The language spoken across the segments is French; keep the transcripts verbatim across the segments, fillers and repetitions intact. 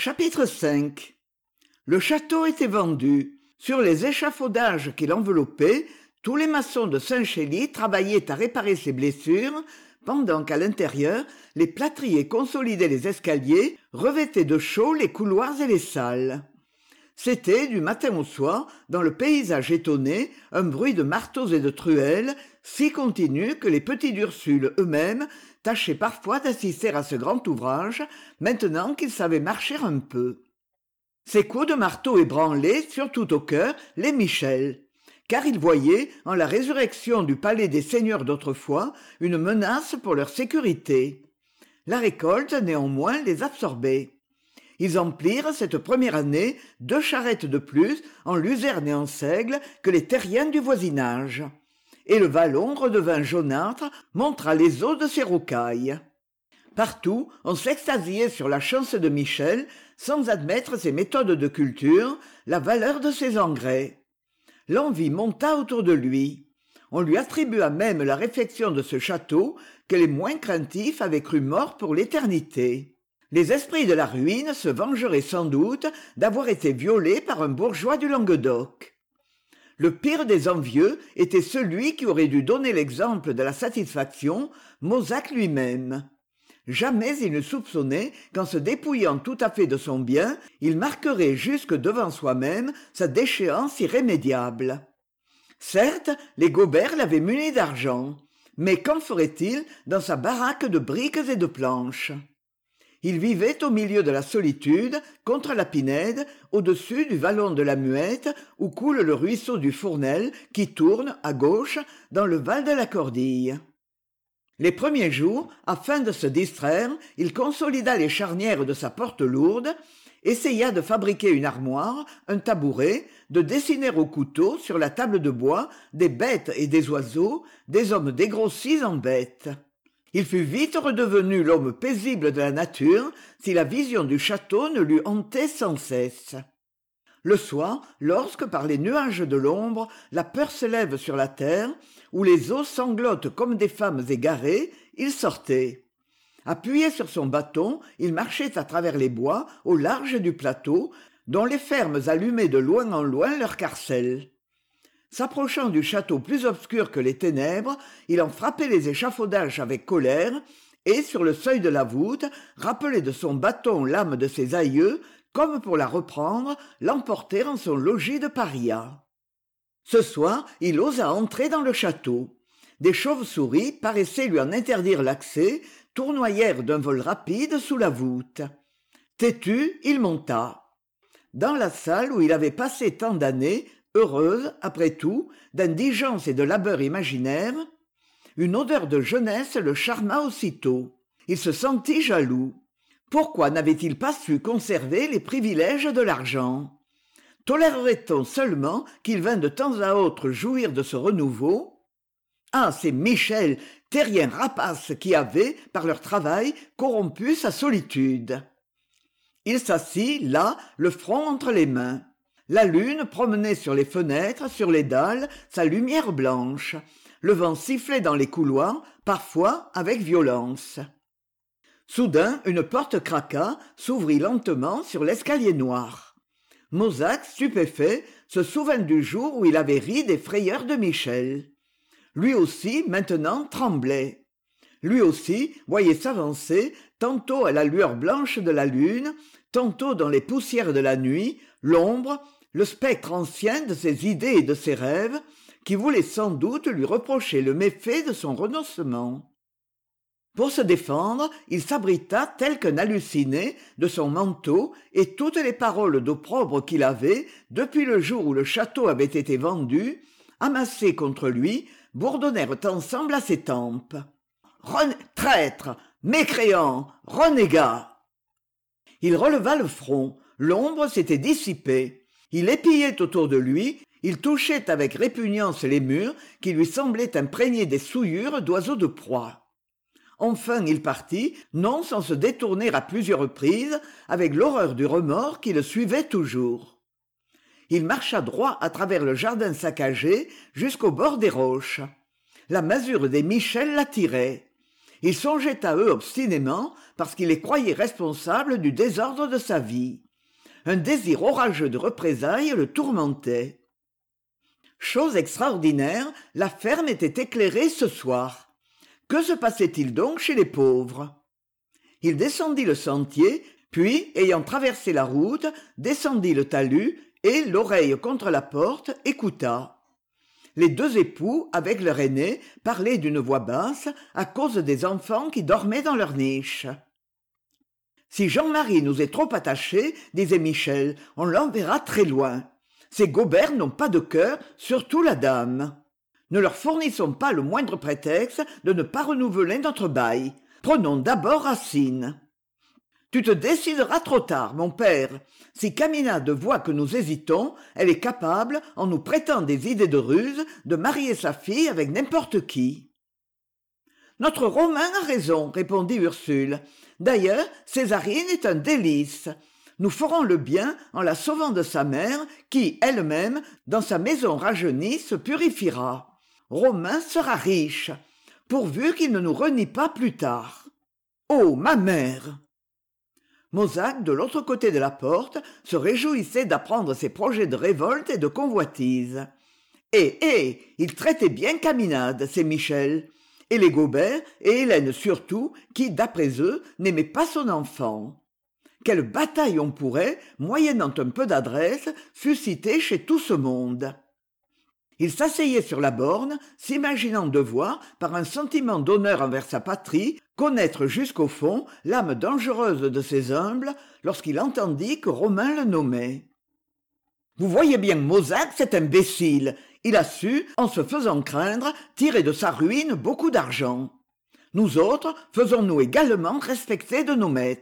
Chapitre cinq. Le château était vendu. Sur les échafaudages qui l'enveloppaient, tous les maçons de Saint-Chély travaillaient à réparer ses blessures, pendant qu'à l'intérieur, les plâtriers consolidaient les escaliers, revêtaient de chaux les couloirs et les salles. C'était, du matin au soir, dans le paysage étonné, un bruit de marteaux et de truelles, si continu que les petits d'Ursule eux-mêmes tâchaient parfois d'assister à ce grand ouvrage, maintenant qu'ils savaient marcher un peu. Ces coups de marteau ébranlaient, surtout au cœur, les Michel, car ils voyaient, en la résurrection du palais des seigneurs d'autrefois, une menace pour leur sécurité. La récolte, néanmoins, les absorbait. Ils emplirent cette première année deux charrettes de plus en luzerne et en seigle que les terriens du voisinage. Et le vallon redevint jaunâtre, montra les os de ses rocailles. Partout, on s'extasiait sur la chance de Michel, sans admettre ses méthodes de culture, la valeur de ses engrais. L'envie monta autour de lui. On lui attribua même la réfection de ce château que les moins craintifs avaient cru mort pour l'éternité. Les esprits de la ruine se vengeraient sans doute d'avoir été violés par un bourgeois du Languedoc. Le pire des envieux était celui qui aurait dû donner l'exemple de la satisfaction, Mozac lui-même. Jamais il ne soupçonnait qu'en se dépouillant tout à fait de son bien, il marquerait jusque devant soi-même sa déchéance irrémédiable. Certes, les Gobert l'avaient muni d'argent, mais qu'en ferait-il dans sa baraque de briques et de planches ? Il vivait au milieu de la solitude, contre la Pinède, au-dessus du vallon de la Muette, où coule le ruisseau du Fournel, qui tourne, à gauche, dans le val de la Cordille. Les premiers jours, afin de se distraire, il consolida les charnières de sa porte lourde, essaya de fabriquer une armoire, un tabouret, de dessiner au couteau, sur la table de bois, des bêtes et des oiseaux, des hommes dégrossis en bêtes. Il fut vite redevenu l'homme paisible de la nature, si la vision du château ne l'eût hanté sans cesse. Le soir, lorsque, par les nuages de l'ombre, la peur s'élève sur la terre, où les eaux sanglotent comme des femmes égarées, il sortait. Appuyé sur son bâton, il marchait à travers les bois, au large du plateau, dont les fermes allumaient de loin en loin leurs carcelles. S'approchant du château plus obscur que les ténèbres, il en frappait les échafaudages avec colère, et, sur le seuil de la voûte, rappelait de son bâton l'âme de ses aïeux, comme pour la reprendre, l'emporter en son logis de paria. Ce soir, il osa entrer dans le château. Des chauves-souris paraissaient lui en interdire l'accès, tournoyèrent d'un vol rapide sous la voûte. Têtu, il monta. Dans la salle où il avait passé tant d'années, heureuse, après tout, d'indigence et de labeur imaginaire, une odeur de jeunesse le charma aussitôt. Il se sentit jaloux. Pourquoi n'avait-il pas su conserver les privilèges de l'argent ? Tolérerait-on seulement qu'il vînt de temps à autre jouir de ce renouveau ? Ah, ces Michel, terriens rapaces qui avaient, par leur travail, corrompu sa solitude. Il s'assit, là, le front entre les mains. La lune promenait sur les fenêtres, sur les dalles, sa lumière blanche. Le vent sifflait dans les couloirs, parfois avec violence. Soudain, une porte craqua, s'ouvrit lentement sur l'escalier noir. Mozac, stupéfait, se souvint du jour où il avait ri des frayeurs de Michel. Lui aussi, maintenant, tremblait. Lui aussi voyait s'avancer, tantôt à la lueur blanche de la lune, tantôt dans les poussières de la nuit, l'ombre, le spectre ancien de ses idées et de ses rêves, qui voulait sans doute lui reprocher le méfait de son renoncement. Pour se défendre, il s'abrita tel qu'un halluciné de son manteau, et toutes les paroles d'opprobre qu'il avait, depuis le jour où le château avait été vendu, amassées contre lui, bourdonnèrent ensemble à ses tempes. Ren- traître, mécréant, renégat. Il releva le front, l'ombre s'était dissipée. Il épillait autour de lui, il touchait avec répugnance les murs qui lui semblaient imprégnés des souillures d'oiseaux de proie. Enfin il partit, non sans se détourner à plusieurs reprises, avec l'horreur du remords qui le suivait toujours. Il marcha droit à travers le jardin saccagé jusqu'au bord des roches. La masure des Michel l'attirait. Il songeait à eux obstinément parce qu'il les croyait responsables du désordre de sa vie. Un désir orageux de représailles le tourmentait. Chose extraordinaire, la ferme était éclairée ce soir. Que se passait-il donc chez les pauvres? Il descendit le sentier, puis, ayant traversé la route, descendit le talus et, l'oreille contre la porte, écouta. Les deux époux, avec leur aîné, parlaient d'une voix basse à cause des enfants qui dormaient dans leur niche. « Si Jean-Marie nous est trop attaché, disait Michel, on l'enverra très loin. Ces Gobert n'ont pas de cœur, surtout la dame. Ne leur fournissons pas le moindre prétexte de ne pas renouveler notre bail. Prenons d'abord Racine. Tu te décideras trop tard, mon père. Si Caminade voit que nous hésitons, elle est capable, en nous prêtant des idées de ruse, de marier sa fille avec n'importe qui. » Notre Romain a raison, répondit Ursule. D'ailleurs, Césarine est un délice. Nous ferons le bien en la sauvant de sa mère, qui, elle-même, dans sa maison rajeunie, se purifiera. Romain sera riche, pourvu qu'il ne nous renie pas plus tard. Oh, ma mère! Mosaque, de l'autre côté de la porte, se réjouissait d'apprendre ses projets de révolte et de convoitise. Eh, eh, il traitait bien Caminade, c'est Michel. Et les Gobert, et Hélène surtout, qui, d'après eux, n'aimaient pas son enfant. Quelle bataille on pourrait, moyennant un peu d'adresse, susciter chez tout ce monde. Il s'asseyait sur la borne, s'imaginant devoir, par un sentiment d'honneur envers sa patrie, connaître jusqu'au fond l'âme dangereuse de ces humbles, lorsqu'il entendit que Romain le nommait. « Vous voyez bien Mosaque, cet imbécile. Il a su, en se faisant craindre, tirer de sa ruine beaucoup d'argent. Nous autres faisons-nous également respecter de nos maîtres. »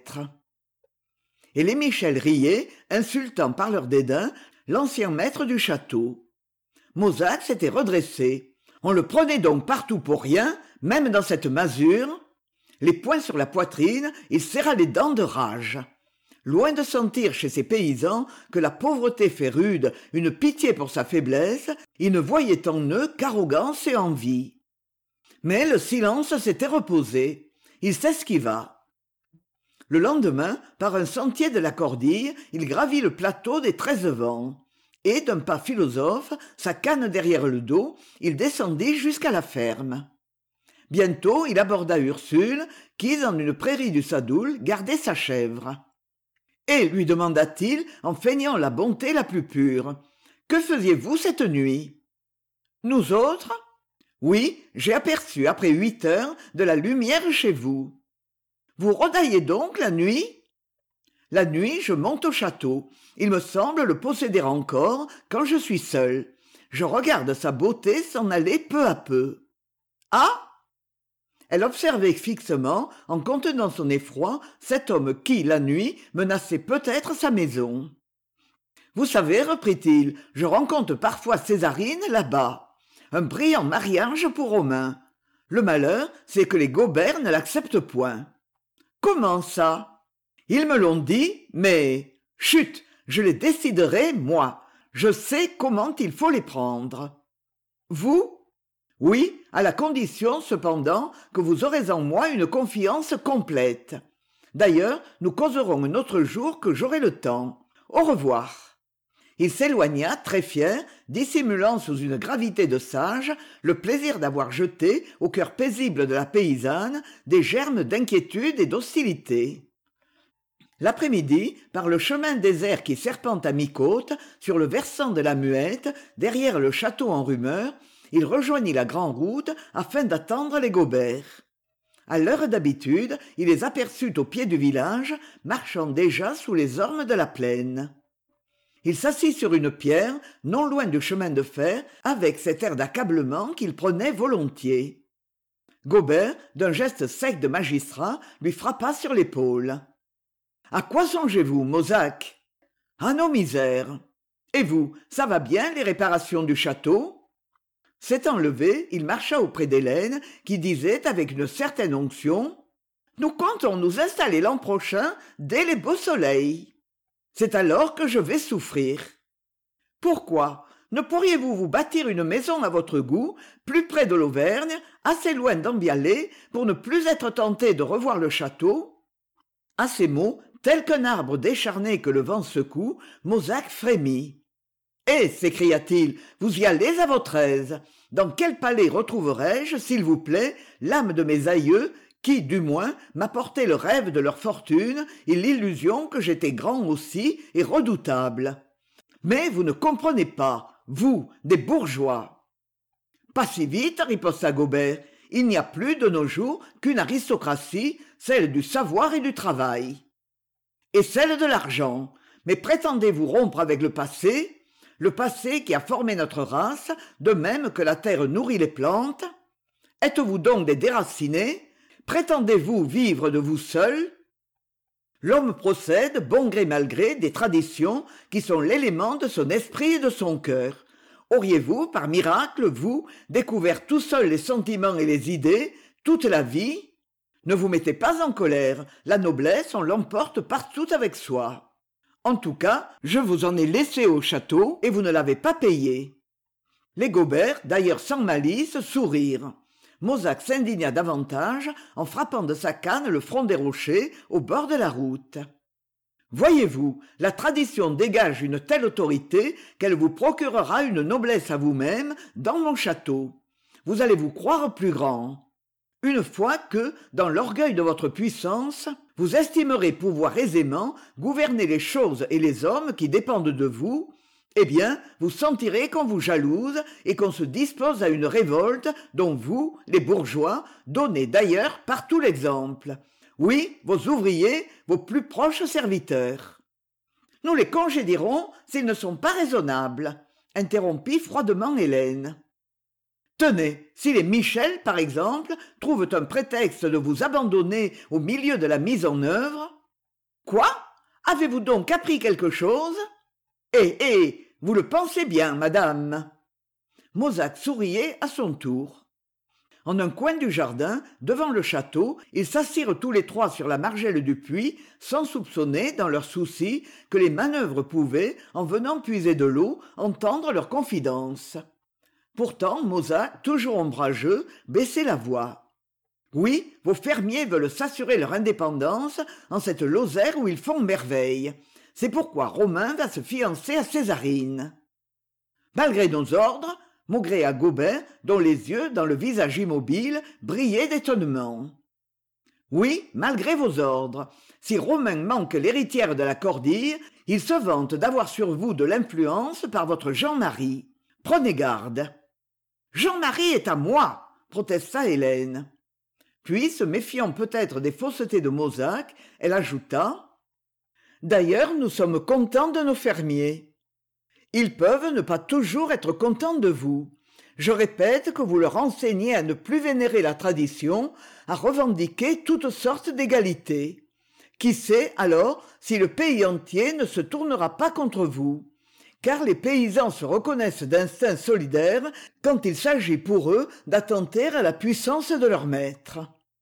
Et les Michel riaient, insultant par leur dédain l'ancien maître du château. Mosaque s'était redressé. On le prenait donc partout pour rien, même dans cette masure. Les poings sur la poitrine, il serra les dents de rage. Loin de sentir chez ces paysans que la pauvreté fait rude une pitié pour sa faiblesse, il ne voyait en eux qu'arrogance et envie. Mais le silence s'était reposé. Il s'esquiva. Le lendemain, par un sentier de la Cordille, il gravit le plateau des Treize Vents. Et, d'un pas philosophe, sa canne derrière le dos, il descendit jusqu'à la ferme. Bientôt, il aborda Ursule, qui, dans une prairie du Sadoul, gardait sa chèvre. « Et, lui demanda-t-il, en feignant la bonté la plus pure, « que faisiez-vous cette nuit ?»« Nous autres ?»« Oui, j'ai aperçu, après huit heures, de la lumière chez vous. »« Vous rôdaillez donc la nuit ?»« La nuit, je monte au château. Il me semble le posséder encore quand je suis seul. Je regarde sa beauté s'en aller peu à peu. »« Ah !» Elle observait fixement, en contenant son effroi, cet homme qui, la nuit, menaçait peut-être sa maison. « Vous savez, reprit-il, je rencontre parfois Césarine là-bas. Un brillant mariage pour Romain. Le malheur, c'est que les Gobert ne l'acceptent point. »« Comment ça ?»« Ils me l'ont dit, mais... Chut, je les déciderai, moi. Je sais comment il faut les prendre. »« Vous ? » ?»« Oui, à la condition, cependant, que vous aurez en moi une confiance complète. D'ailleurs, nous causerons un autre jour que j'aurai le temps. Au revoir. » Il s'éloigna, très fier, dissimulant sous une gravité de sage le plaisir d'avoir jeté, au cœur paisible de la paysanne, des germes d'inquiétude et d'hostilité. L'après-midi, par le chemin désert qui serpente à mi-côte, sur le versant de la Muette, derrière le château en rumeur, il rejoignit la grande route afin d'attendre les Gobert. À l'heure d'habitude, il les aperçut au pied du village, marchant déjà sous les ormes de la plaine. Il s'assit sur une pierre, non loin du chemin de fer, avec cet air d'accablement qu'il prenait volontiers. Gobert, d'un geste sec de magistrat, lui frappa sur l'épaule. « À quoi songez-vous, Mosaque ?»« À nos misères. Et vous, ça va bien, les réparations du château ?» S'étant levé, il marcha auprès d'Hélène, qui disait avec une certaine onction « Nous comptons nous installer l'an prochain dès les beaux soleils. C'est alors que je vais souffrir. »« Pourquoi ? Ne pourriez-vous vous bâtir une maison à votre goût, plus près de l'Auvergne, assez loin d'Ambialé, pour ne plus être tenté de revoir le château ?» À ces mots, tel qu'un arbre décharné que le vent secoue, Mosaque frémit. « Eh !» s'écria-t-il, « vous y allez à votre aise. Dans quel palais retrouverai-je, s'il vous plaît, l'âme de mes aïeux, qui, du moins, m'apportaient le rêve de leur fortune et l'illusion que j'étais grand aussi et redoutable. Mais vous ne comprenez pas, vous, des bourgeois. » « Pas si vite, » riposta Gobert. « Il n'y a plus de nos jours qu'une aristocratie, celle du savoir et du travail. Et celle de l'argent. Mais prétendez-vous rompre avec le passé, le passé qui a formé notre race, de même que la terre nourrit les plantes? Êtes-vous donc des déracinés? Prétendez-vous vivre de vous seuls? L'homme procède, bon gré mal gré, des traditions qui sont l'élément de son esprit et de son cœur. Auriez-vous, par miracle, vous, découvert tout seul les sentiments et les idées, toute la vie? Ne vous mettez pas en colère, la noblesse, on l'emporte partout avec soi. En tout cas, je vous en ai laissé au château et vous ne l'avez pas payé. » Les Gobert, d'ailleurs sans malice, sourirent. Mosaque s'indigna davantage en frappant de sa canne le front des rochers au bord de la route. « Voyez-vous, la tradition dégage une telle autorité qu'elle vous procurera une noblesse à vous-même dans mon château. Vous allez vous croire plus grand. Une fois que, dans l'orgueil de votre puissance, vous estimerez pouvoir aisément gouverner les choses et les hommes qui dépendent de vous, eh bien, vous sentirez qu'on vous jalouse et qu'on se dispose à une révolte dont vous, les bourgeois, donnez d'ailleurs partout l'exemple. Oui, vos ouvriers, vos plus proches serviteurs. »« Nous les congédierons s'ils ne sont pas raisonnables, » interrompit froidement Hélène. « Tenez, si les Michel, par exemple, trouvent un prétexte de vous abandonner au milieu de la mise en œuvre. »« Quoi ? Avez-vous donc appris quelque chose ? » ?»« Eh, eh, vous le pensez bien, madame. » Mosaque souriait à son tour. En un coin du jardin, devant le château, ils s'assirent tous les trois sur la margelle du puits, sans soupçonner, dans leur souci, que les manœuvres pouvaient, en venant puiser de l'eau, entendre leurs confidences. Pourtant, Mosaque, toujours ombrageux, baissait la voix. « Oui, vos fermiers veulent s'assurer leur indépendance en cette Lozère où ils font merveille. C'est pourquoi Romain va se fiancer à Césarine. » Malgré nos ordres, maugréa Gobin, dont les yeux, dans le visage immobile, brillaient d'étonnement. « Oui, malgré vos ordres. Si Romain manque l'héritière de la Cordille, il se vante d'avoir sur vous de l'influence par votre Jean-Marie. Prenez garde. »« Jean-Marie est à moi !» protesta Hélène. Puis, se méfiant peut-être des faussetés de Mosaque, elle ajouta « D'ailleurs, nous sommes contents de nos fermiers. Ils peuvent ne pas toujours être contents de vous. Je répète que vous leur enseignez à ne plus vénérer la tradition, à revendiquer toutes sortes d'égalité. Qui sait, alors, si le pays entier ne se tournera pas contre vous? Car les paysans se reconnaissent d'instinct solidaire quand il s'agit pour eux d'attenter à la puissance de leur maître.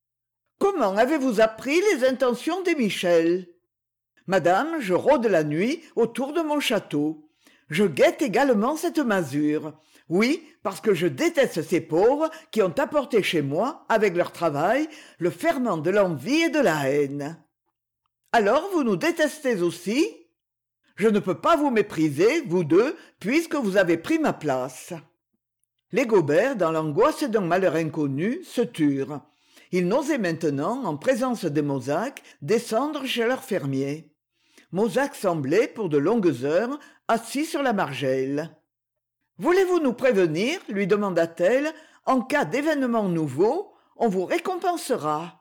Comment avez-vous appris les intentions des Michel? Madame, je rôde la nuit autour de mon château. Je guette également cette masure. Oui, parce que je déteste ces pauvres qui ont apporté chez moi, avec leur travail, le ferment de l'envie et de la haine. Alors vous nous détestez aussi? Je ne peux pas vous mépriser, vous deux, puisque vous avez pris ma place. » Les Gobert, dans l'angoisse d'un malheur inconnu, se turent. Ils n'osaient maintenant, en présence de Mosaque, descendre chez leur fermier. Mosaque semblait, pour de longues heures, assis sur la margelle. « Voulez-vous nous prévenir, lui demanda-t-elle, en cas d'événement nouveau, on vous récompensera.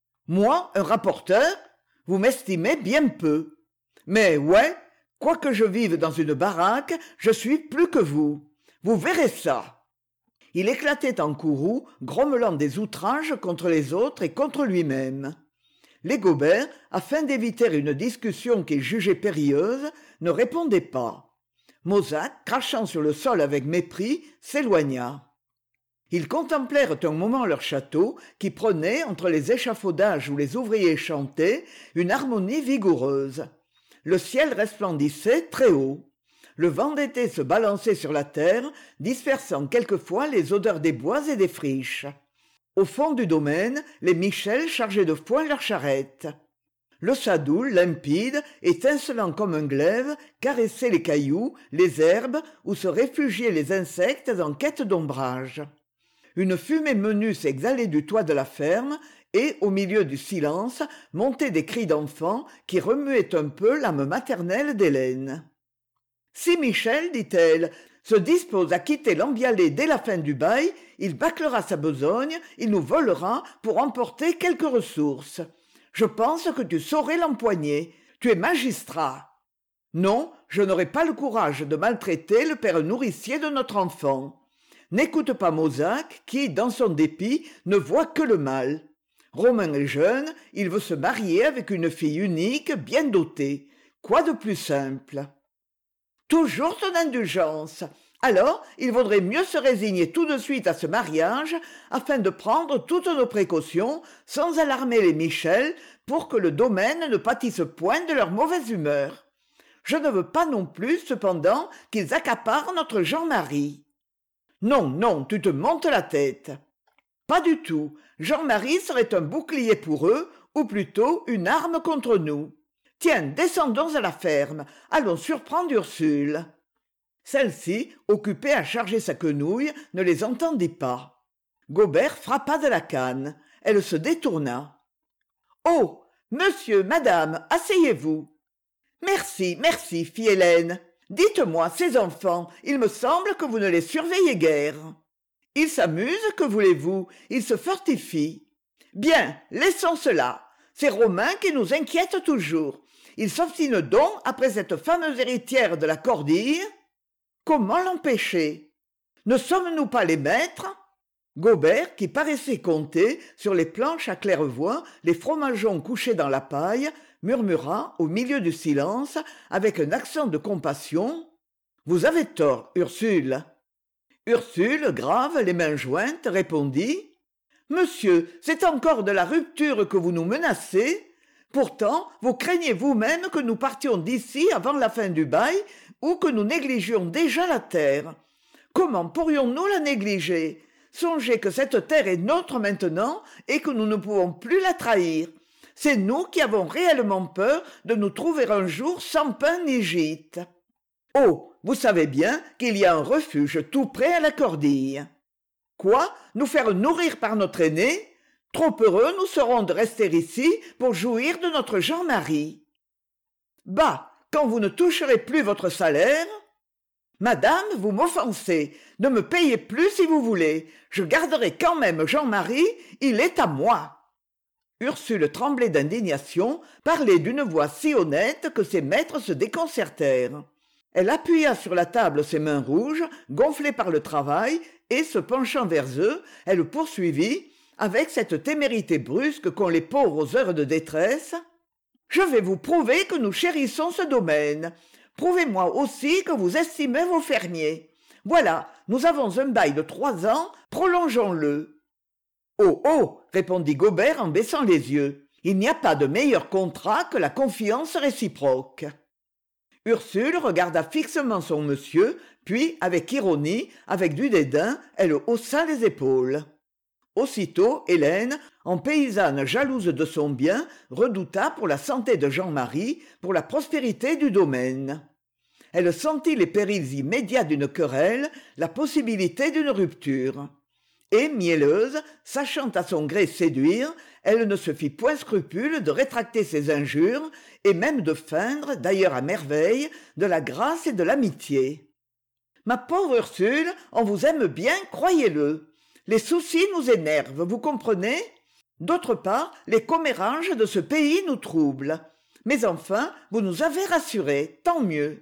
Moi, un rapporteur? Vous m'estimez bien peu. Mais ouais, quoique je vive dans une baraque, je suis plus que vous. Vous verrez ça. » Il éclatait en courroux, grommelant des outrages contre les autres et contre lui-même. Les Gobert, afin d'éviter une discussion qu'il jugeait périlleuse, ne répondaient pas. Mosaque, crachant sur le sol avec mépris, s'éloigna. Ils contemplèrent un moment leur château qui prenait, entre les échafaudages où les ouvriers chantaient, une harmonie vigoureuse. Le ciel resplendissait très haut. Le vent d'été se balançait sur la terre, dispersant quelquefois les odeurs des bois et des friches. Au fond du domaine, les Michel chargeaient de foin leurs charrettes. Le Sadoul, limpide, étincelant comme un glaive, caressait les cailloux, les herbes, où se réfugiaient les insectes en quête d'ombrage. Une fumée menue s'exhalait du toit de la ferme, et, au milieu du silence, montaient des cris d'enfants qui remuaient un peu l'âme maternelle d'Hélène. « Si Michel, dit-elle, se dispose à quitter l'Ambialé dès la fin du bail, il bâclera sa besogne, il nous volera pour emporter quelques ressources. Je pense que tu saurais l'empoigner. Tu es magistrat. Non, je n'aurai pas le courage de maltraiter le père nourricier de notre enfant. N'écoute pas Mozac, qui, dans son dépit, ne voit que le mal. Romain est jeune, il veut se marier avec une fille unique, bien dotée. Quoi de plus simple ? Toujours ton indulgence. Alors, il vaudrait mieux se résigner tout de suite à ce mariage, afin de prendre toutes nos précautions, sans alarmer les Michel, pour que le domaine ne pâtisse point de leur mauvaise humeur. Je ne veux pas non plus, cependant, qu'ils accaparent notre Jean-Marie. Non, non, tu te montes la tête. Pas du tout. Jean-Marie serait un bouclier pour eux, ou plutôt une arme contre nous. Tiens, descendons à la ferme, allons surprendre Ursule. Celle-ci, occupée à charger sa quenouille, ne les entendit pas. Gobert frappa de la canne. Elle se détourna. « Oh, monsieur, madame, asseyez-vous. »« Merci, merci, fit Hélène. Dites-moi, ces enfants, il me semble que vous ne les surveillez guère. »« Ils s'amusent, que voulez-vous ? Ils se fortifient. »« Bien, laissons cela. C'est Romain qui nous inquiète toujours. Il s'obstine donc après cette fameuse héritière de la Cordille. » Comment l'empêcher ? Ne sommes-nous pas les maîtres ? Gobert, qui paraissait compter, sur les planches à claire-voie, les fromageons couchés dans la paille, murmura, au milieu du silence, avec un accent de compassion, « Vous avez tort, Ursule. » Ursule, grave, les mains jointes, répondit, « Monsieur, c'est encore de la rupture que vous nous menacez ? Pourtant, vous craignez vous-même que nous partions d'ici avant la fin du bail, ou que nous négligions déjà la terre. Comment pourrions-nous la négliger ? Songez que cette terre est nôtre maintenant et que nous ne pouvons plus la trahir. C'est nous qui avons réellement peur de nous trouver un jour sans pain ni gîte. Oh, vous savez bien qu'il y a un refuge tout près à la Cordille. Quoi ? Nous faire nourrir par notre aîné ? Trop heureux nous serons de rester ici pour jouir de notre Jean-Marie. Bah ! Quand vous ne toucherez plus votre salaire... Madame, vous m'offensez. Ne me payez plus si vous voulez. Je garderai quand même Jean-Marie, il est à moi. Ursule tremblait d'indignation, parlait d'une voix si honnête que ses maîtres se déconcertèrent. Elle appuya sur la table ses mains rouges, gonflées par le travail, et, se penchant vers eux, elle poursuivit, avec cette témérité brusque qu'ont les pauvres aux heures de détresse. Je vais vous prouver que nous chérissons ce domaine. Prouvez-moi aussi que vous estimez vos fermiers. Voilà, nous avons un bail de trois ans, prolongeons-le. Oh, oh, répondit Gobert en baissant les yeux. Il n'y a pas de meilleur contrat que la confiance réciproque. Ursule regarda fixement son monsieur, puis, avec ironie, avec du dédain, elle haussa les épaules. Aussitôt, Hélène, en paysanne jalouse de son bien, redouta pour la santé de Jean-Marie, pour la prospérité du domaine. Elle sentit les périls immédiats d'une querelle, la possibilité d'une rupture. Et, mielleuse, sachant à son gré séduire, elle ne se fit point scrupule de rétracter ses injures, et même de feindre, d'ailleurs à merveille, de la grâce et de l'amitié. Ma pauvre Ursule, on vous aime bien, croyez-le. Les soucis nous énervent, vous comprenez ? D'autre part, les commérages de ce pays nous troublent. Mais enfin, vous nous avez rassurés, tant mieux.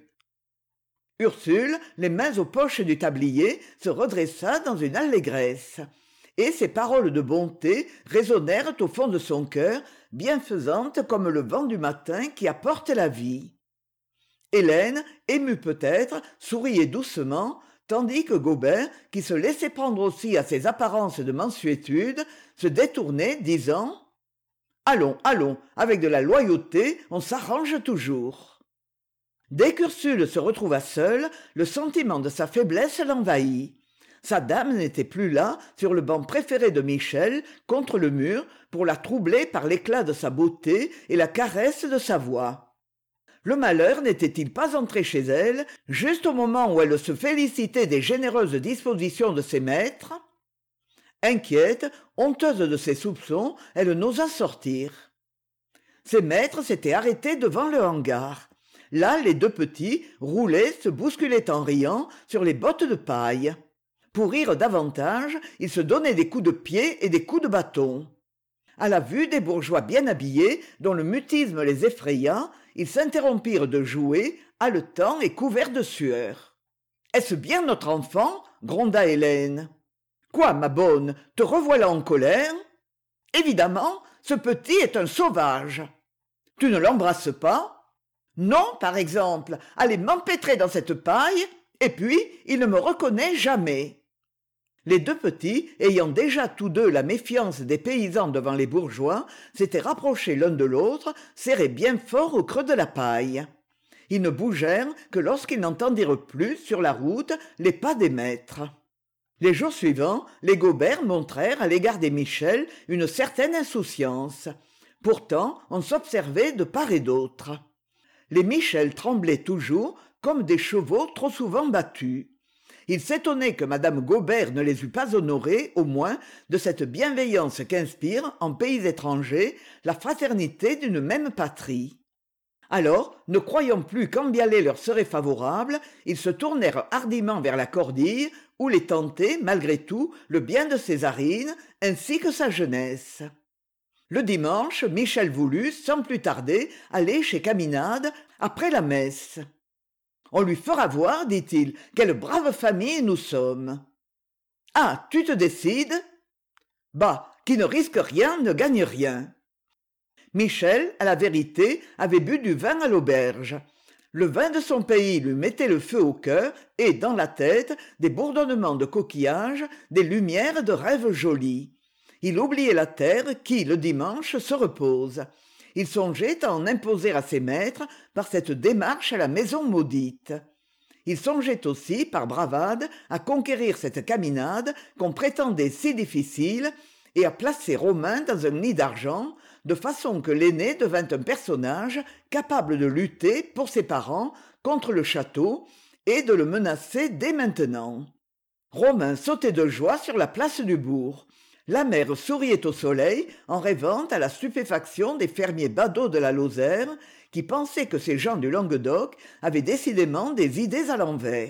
Ursule, les mains aux poches du tablier, se redressa dans une allégresse. Et ces paroles de bonté résonnèrent au fond de son cœur, bienfaisantes comme le vent du matin qui apporte la vie. Hélène, émue peut-être, souriait doucement, tandis que Gobert, qui se laissait prendre aussi à ces apparences de mansuétude, se détournait, disant « Allons, allons, avec de la loyauté, on s'arrange toujours. » Dès qu'Ursule se retrouva seule, le sentiment de sa faiblesse l'envahit. Sa dame n'était plus là, sur le banc préféré de Michel, contre le mur, pour la troubler par l'éclat de sa beauté et la caresse de sa voix. Le malheur n'était-il pas entré chez elle, juste au moment où elle se félicitait des généreuses dispositions de ses maîtres? Inquiète, honteuse de ses soupçons, elle n'osa sortir. Ses maîtres s'étaient arrêtés devant le hangar. Là, les deux petits roulaient, se bousculaient en riant sur les bottes de paille. Pour rire davantage, ils se donnaient des coups de pied et des coups de bâton. À la vue des bourgeois bien habillés, dont le mutisme les effraya, ils s'interrompirent de jouer, haletants et couverts de sueur. « Est-ce bien notre enfant ?» gronda Hélène. « Quoi, ma bonne, te revoilà en colère ? Évidemment, ce petit est un sauvage. Tu ne l'embrasses pas ? Non, par exemple, allez m'empêtrer dans cette paille, et puis il ne me reconnaît jamais. » Les deux petits, ayant déjà tous deux la méfiance des paysans devant les bourgeois, s'étaient rapprochés l'un de l'autre, serrés bien fort au creux de la paille. Ils ne bougèrent que lorsqu'ils n'entendirent plus, sur la route, les pas des maîtres. Les jours suivants, les Gobert montrèrent à l'égard des Michel une certaine insouciance. Pourtant, on s'observait de part et d'autre. Les Michel tremblaient toujours, comme des chevaux trop souvent battus. Il s'étonnait que madame Gobert ne les eût pas honorés, au moins, de cette bienveillance qu'inspire, en pays étrangers, la fraternité d'une même patrie. Alors, ne croyant plus qu'Ambialé leur serait favorable, ils se tournèrent hardiment vers la Cordille, où les tentait, malgré tout, le bien de Césarine, ainsi que sa jeunesse. Le dimanche, Michel voulut, sans plus tarder, aller chez Caminade, après la messe. « On lui fera voir, dit-il, quelle brave famille nous sommes. »« Ah, tu te décides ?»« Bah, qui ne risque rien ne gagne rien. » Michel, à la vérité, avait bu du vin à l'auberge. Le vin de son pays lui mettait le feu au cœur et, dans la tête, des bourdonnements de coquillages, des lumières de rêves jolis. Il oubliait la terre qui, le dimanche, se repose. Il songeait à en imposer à ses maîtres par cette démarche à la maison maudite. Il songeait aussi, par bravade, à conquérir cette Caminade qu'on prétendait si difficile et à placer Romain dans un nid d'argent, de façon que l'aîné devint un personnage capable de lutter, pour ses parents, contre le château et de le menacer dès maintenant. Romain sautait de joie sur la place du bourg. La mère souriait au soleil en rêvant à la stupéfaction des fermiers badauds de la Lozère qui pensaient que ces gens du Languedoc avaient décidément des idées à l'envers.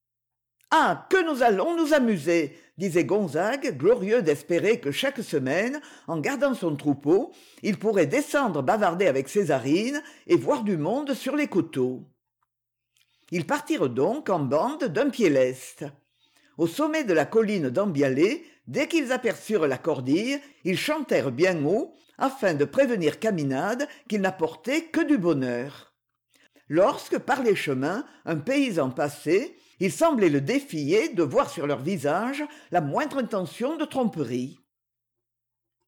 « Ah, que nous allons nous amuser !» disait Gonzague, glorieux d'espérer que chaque semaine, en gardant son troupeau, il pourrait descendre bavarder avec Césarine et voir du monde sur les coteaux. Ils partirent donc en bande d'un pied lest. Au sommet de la colline d'Ambialé, dès qu'ils aperçurent la Cordille, ils chantèrent bien haut, afin de prévenir Caminade qu'il n'apportait que du bonheur. Lorsque, par les chemins, un paysan passait, il semblait le défier de voir sur leur visage la moindre intention de tromperie.